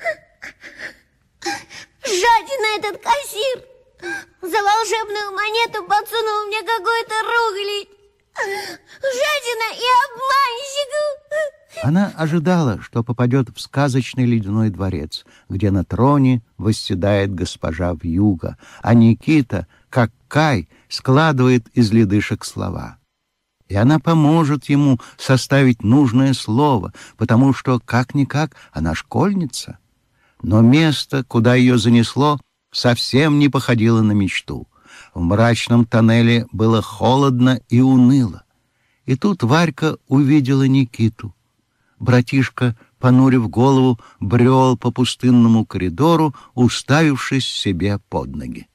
Жадина этот кассир! За волшебную монету подсунул мне какой-то рухлядь. Жадина и обманщик! Она ожидала, что попадет в сказочный ледяной дворец, где на троне восседает госпожа Вьюга, а Никита, как Кай, складывает из ледышек слова. И она поможет ему составить нужное слово, потому что, как-никак, она школьница. Но место, куда ее занесло, совсем не походило на мечту. В мрачном тоннеле было холодно и уныло. И тут Варька увидела Никиту. Братишка, понурив голову, брел по пустынному коридору, уставившись себе под ноги.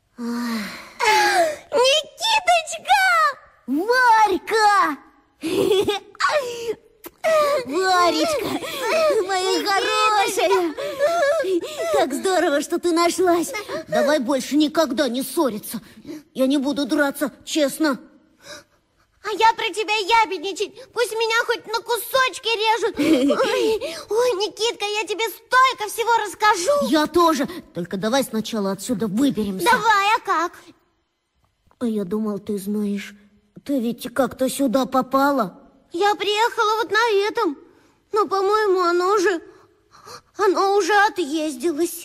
Никиточка! Варька! Варечка, моя хорошая! Как здорово, что ты нашлась. Давай больше никогда не ссориться. Я не буду драться, честно. А я про тебя ябедничать. Пусть меня хоть на кусочки режут. Ой, Никитка, я тебе столько всего расскажу. Я тоже. Только давай сначала отсюда выберемся. Давай, а как? А я думал, ты знаешь. Ты ведь как-то сюда попала. Я приехала вот на этом. Но, по-моему, оно уже отъездилось.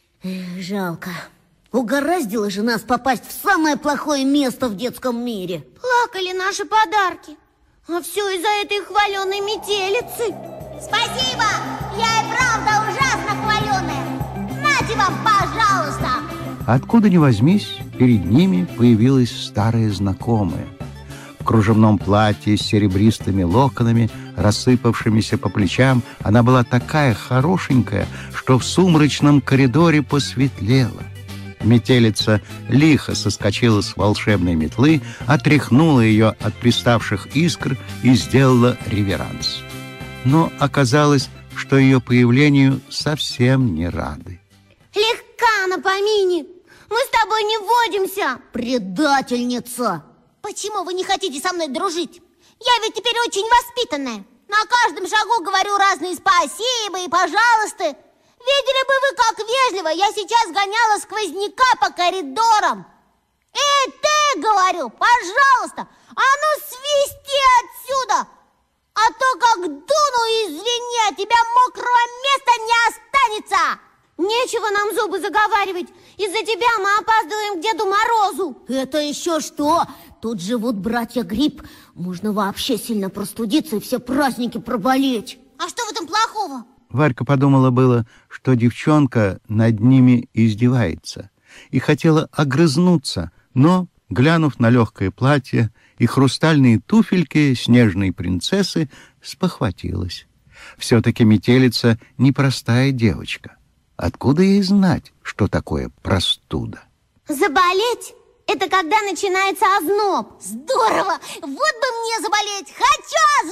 Жалко. Угораздило же нас попасть в самое плохое место в детском мире. Плакали наши подарки. А все из-за этой хваленой метелицы. Спасибо! Я и правда ужасно хваленая. Нате вам, пожалуйста! Откуда ни возьмись, перед ними появилась старая знакомая. В кружевном платье с серебристыми локонами, рассыпавшимися по плечам, она была такая хорошенькая, что в сумрачном коридоре посветлело. Метелица лихо соскочила с волшебной метлы, отряхнула ее от приставших искр и сделала реверанс. Но оказалось, что ее появлению совсем не рады. Легка на помине. Мы с тобой не водимся. Предательница. Почему вы не хотите со мной дружить? Я ведь теперь очень воспитанная. На каждом шагу говорю разные спасибо и пожалуйста. Видели бы вы, как вежливо я сейчас гоняла сквозняка по коридорам. Эй, ты, говорю, пожалуйста, а ну свисти отсюда. А то как дуну, извини, от тебя мокрого места не останется. Нечего нам зубы заговаривать. Из-за тебя мы опаздываем к Деду Морозу. Это еще что? Тут живут братья Гриб. Можно вообще сильно простудиться и все праздники проболеть. А что в этом плохого? Варька подумала было, что девчонка над ними издевается, и хотела огрызнуться, но, глянув на легкое платье и хрустальные туфельки снежной принцессы, спохватилась. Все-таки метелица непростая девочка. Откуда ей знать, что такое простуда? Заболеть – это когда начинается озноб. Здорово! Вот бы мне заболеть! Хочу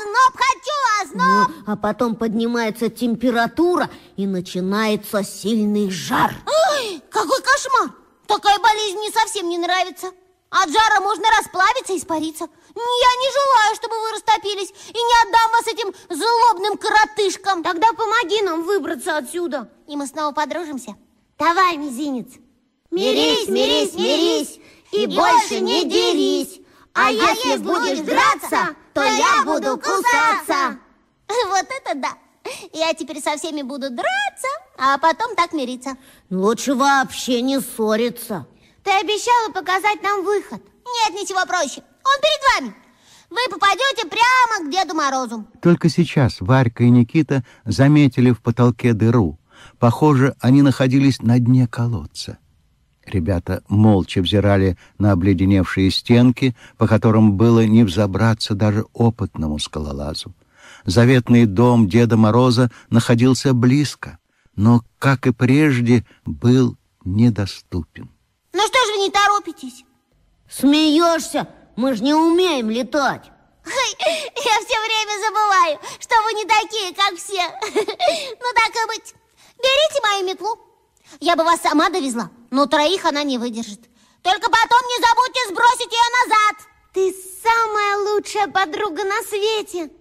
озноб! А потом поднимается температура и начинается сильный жар. Ой, какой кошмар! Такая болезнь мне совсем не нравится. От жара можно расплавиться и испариться. Я не желаю, чтобы вы растопились, и не отдам вас этим злобным коротышкам. Тогда помоги нам выбраться отсюда. И мы снова подружимся. Давай, мизинец. Мирись, мирись, мирись, и больше не дерись. А если будешь драться, то я буду кусаться. Вот это да! Я теперь со всеми буду драться, а потом так мириться. Лучше вообще не ссориться. Ты обещала показать нам выход. Нет, ничего проще. Он перед вами. Вы попадете прямо к Деду Морозу. Только сейчас Варька и Никита заметили в потолке дыру. Похоже, они находились на дне колодца. Ребята молча взирали на обледеневшие стенки, по которым было не взобраться даже опытному скалолазу. Заветный дом Деда Мороза находился близко, но, как и прежде, был недоступен. Ну что же вы не торопитесь? Смеешься? Мы же не умеем летать. Я все время забываю, что вы не такие, как все. Ну, так и быть. Берите мою метлу. Я бы вас сама довезла, но троих она не выдержит. Только потом не забудьте сбросить ее назад. Ты самая лучшая подруга на свете.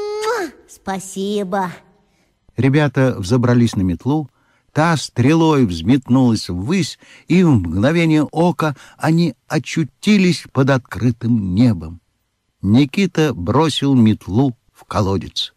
Спасибо. Ребята взобрались на метлу, та стрелой взметнулась ввысь, и в мгновение ока они очутились под открытым небом. Никита бросил метлу в колодец.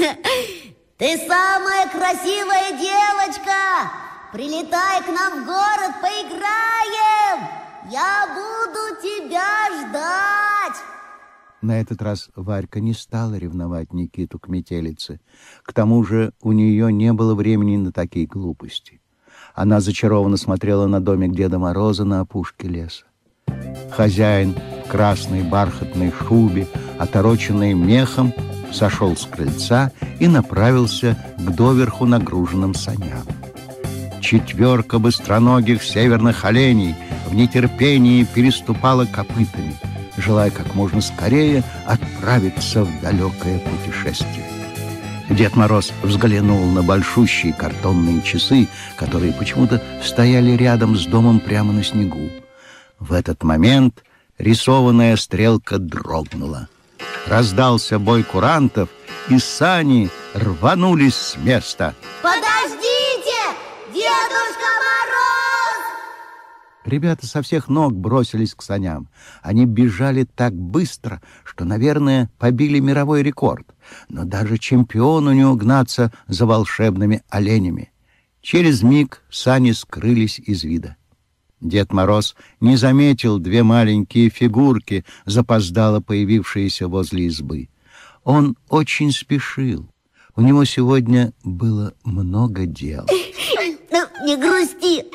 Ты самая красивая девочка! Прилетай к нам в город, поиграем! Я буду тебя ждать! На этот раз Варька не стала ревновать Никиту к метелице. К тому же у нее не было времени на такие глупости. Она зачарованно смотрела на домик Деда Мороза на опушке леса. Хозяин в красной бархатной шубе, отороченной мехом, сошел с крыльца и направился к доверху нагруженным саням. Четверка быстроногих северных оленей в нетерпении переступала копытами, желая как можно скорее отправиться в далекое путешествие. Дед Мороз взглянул на большущие картонные часы, которые почему-то стояли рядом с домом прямо на снегу. В этот момент рисованная стрелка дрогнула. Раздался бой курантов, и сани рванулись с места. Подождите, Дедушка Мороз! Ребята со всех ног бросились к саням. Они бежали так быстро, что, наверное, побили мировой рекорд. Но даже чемпиону не угнаться за волшебными оленями. Через миг сани скрылись из вида. Дед Мороз не заметил две маленькие фигурки, запоздало появившиеся возле избы. Он очень спешил. У него сегодня было много дел. Не грусти.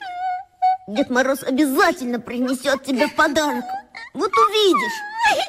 Дед Мороз обязательно принесет тебе подарок. Вот увидишь.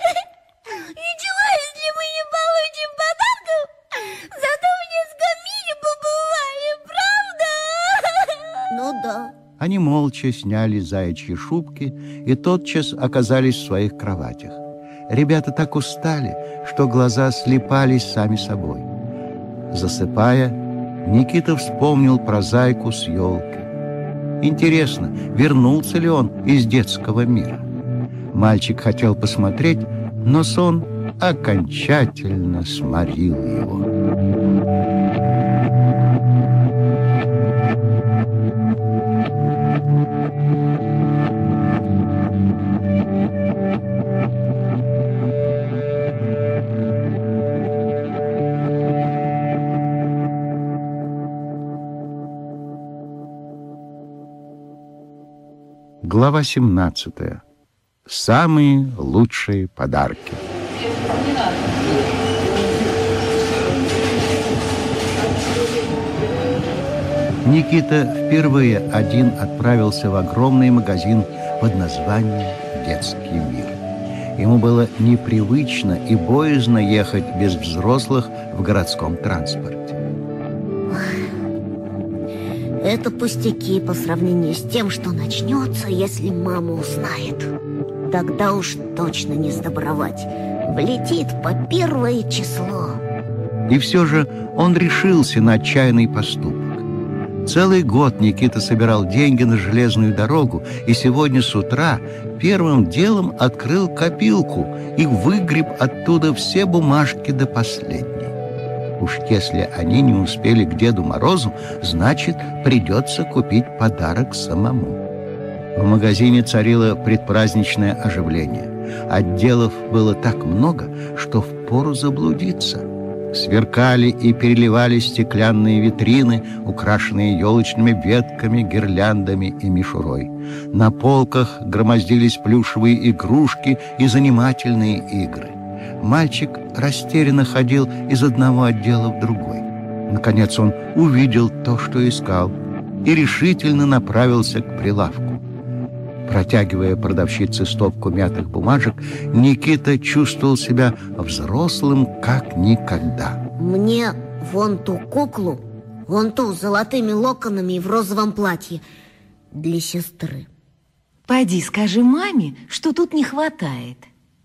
Ничего, если мы не получим подарков, зато в детском мире побываем, правда? Ну да. Они молча сняли заячьи шубки и тотчас оказались в своих кроватях. Ребята так устали, что глаза слипались сами собой. Засыпая, Никита вспомнил про зайку с елки. Интересно, вернулся ли он из детского мира? Мальчик хотел посмотреть, но сон окончательно сморил его. Глава 17. Самые лучшие подарки. Никита впервые один отправился в огромный магазин под названием «Детский мир». Ему было непривычно и боязно ехать без взрослых в городском транспорте. Это пустяки по сравнению с тем, что начнется, если мама узнает. Тогда уж точно не сдобровать. Влетит по 1 число. И все же он решился на отчаянный поступок. Целый год Никита собирал деньги на железную дорогу, и сегодня с утра первым делом открыл копилку и выгреб оттуда все бумажки до последней. Уж если они не успели к Деду Морозу, значит, придется купить подарок самому. В магазине царило предпраздничное оживление. Отделов было так много, что впору заблудиться. Сверкали и переливались стеклянные витрины, украшенные елочными ветками, гирляндами и мишурой. На полках громоздились плюшевые игрушки и занимательные игры. Мальчик растерянно ходил из одного отдела в другой. Наконец он увидел то, что искал, и решительно направился к прилавку. Протягивая продавщице стопку мятых бумажек, Никита чувствовал себя взрослым как никогда. Мне вон ту куклу, вон ту с золотыми локонами и в розовом платье для сестры. Пойди скажи маме, что тут не хватает.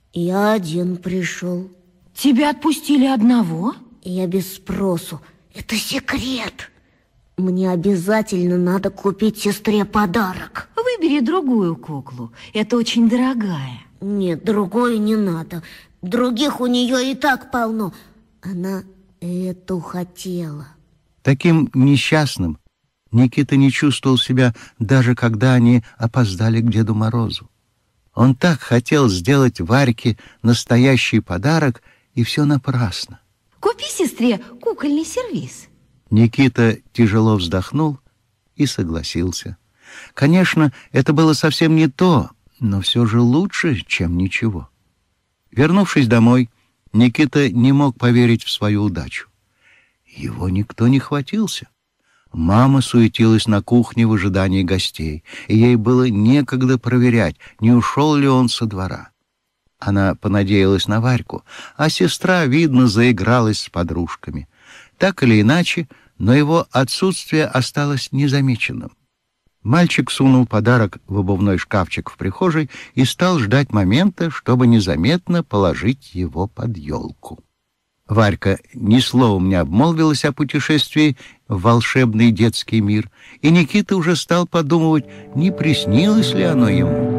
Я один пришел. Тебя отпустили одного? Я без спросу. Это секрет. Мне обязательно надо купить сестре подарок. Выбери другую куклу. Это очень дорогая. Нет, другую не надо. Других у нее и так полно. Она эту хотела. Таким несчастным Никита не чувствовал себя, даже когда они опоздали к Деду Морозу. Он так хотел сделать Варьке настоящий подарок, и все напрасно. Купи сестре кукольный сервиз. Никита тяжело вздохнул и согласился. Конечно, это было совсем не то, но все же лучше, чем ничего. Вернувшись домой, Никита не мог поверить в свою удачу. Его никто не хватился. Мама суетилась на кухне в ожидании гостей, и ей было некогда проверять, не ушел ли он со двора. Она понадеялась на Варьку, а сестра, видно, заигралась с подружками. Так или иначе, но его отсутствие осталось незамеченным. Мальчик сунул подарок в обувной шкафчик в прихожей и стал ждать момента, чтобы незаметно положить его под елку. Варька ни словом не обмолвилась о путешествии в волшебный детский мир, и Никита уже стал подумывать, не приснилось ли оно ему.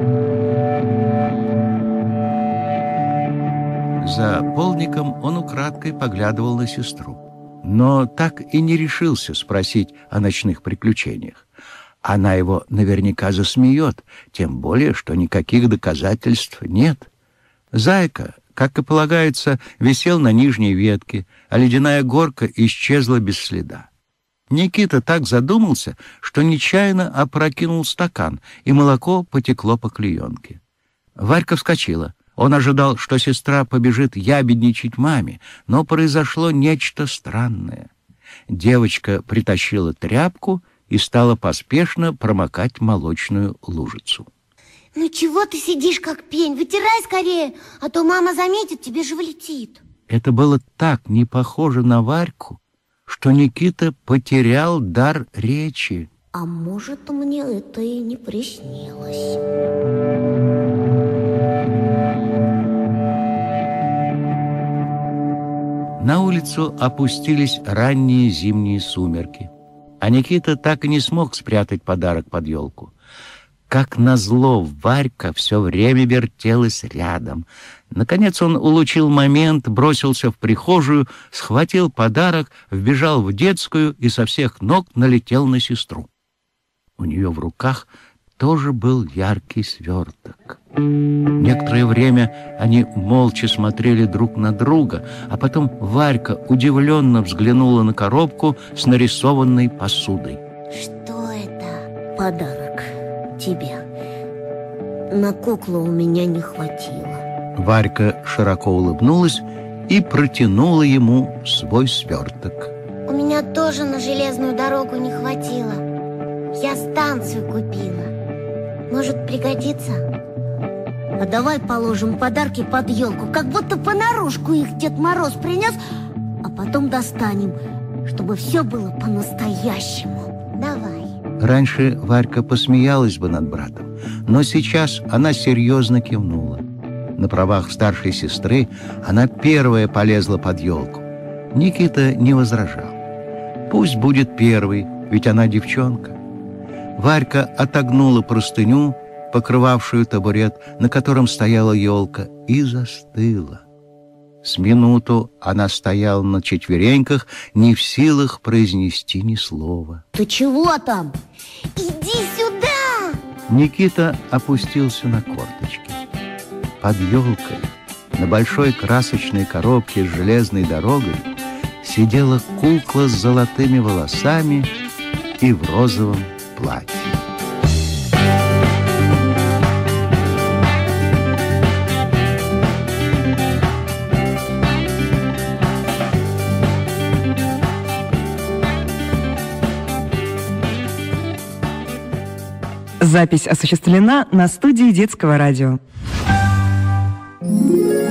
За полдником он украдкой поглядывал на сестру, но так и не решился спросить о ночных приключениях. Она его наверняка засмеет, тем более, что никаких доказательств нет. Зайка, как и полагается, висел на нижней ветке, а ледяная горка исчезла без следа. Никита так задумался, что нечаянно опрокинул стакан, и молоко потекло по клеенке. Варька вскочила. Он ожидал, что сестра побежит ябедничать маме, но произошло нечто странное. Девочка притащила тряпку и стала поспешно промокать молочную лужицу. Ну чего ты сидишь как пень? Вытирай скорее, а то мама заметит, тебе же влетит. Это было так не похоже на Варьку, что Никита потерял дар речи. А может, мне это и не приснилось. На улицу опустились ранние зимние сумерки, а Никита так и не смог спрятать подарок под елку. Как назло, Варька все время вертелась рядом. Наконец он улучил момент, бросился в прихожую, схватил подарок, вбежал в детскую и со всех ног налетел на сестру. У нее в руках тоже был яркий сверток. Некоторое время они молча смотрели друг на друга, а потом Варька удивленно взглянула на коробку с нарисованной посудой. Что это? Подарок тебе. На куклу у меня не хватило. Варька широко улыбнулась и протянула ему свой сверток. У меня тоже на железную дорогу не хватило. Я станцию купила. Может, пригодится? А давай положим подарки под елку, как будто понарошку их Дед Мороз принес, а потом достанем, чтобы все было по-настоящему. Давай. Раньше Варька посмеялась бы над братом, но сейчас она серьезно кивнула. На правах старшей сестры она первая полезла под елку. Никита не возражал. Пусть будет первой, ведь она девчонка. Варька отогнула простыню, покрывавшую табурет, на котором стояла елка, и застыла. С минуту она стояла на четвереньках, не в силах произнести ни слова. Ты чего там? Иди сюда! Никита опустился на корточки. Под елкой, на большой красочной коробке с железной дорогой, сидела кукла с золотыми волосами и в розовом платье. Запись осуществлена на студии детского радио.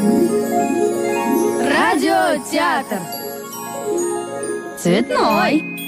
Радиотеатр. Цветной.